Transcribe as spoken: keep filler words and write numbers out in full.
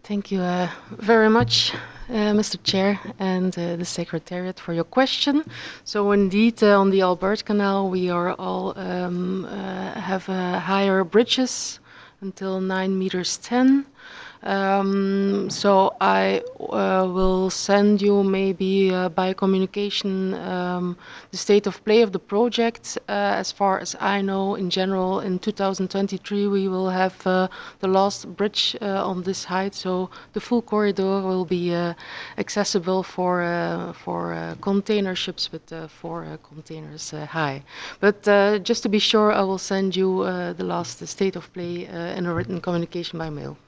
Thank you uh, very much, uh, Mister Chair and uh, the Secretariat for your question. So indeed, uh, on the Albert Canal, we are all um, uh, have uh, higher bridges until nine meters ten. Um, so I uh, will send you maybe uh, by communication um, the state of play of the project. Uh, as far as I know, in general, in two thousand twenty-three we will have uh, the last bridge uh, on this height. So the full corridor will be uh, accessible for uh, for uh, container ships with uh, four uh, containers uh, high. But uh, just to be sure, I will send you uh, the last state of play uh, in a written communication by mail.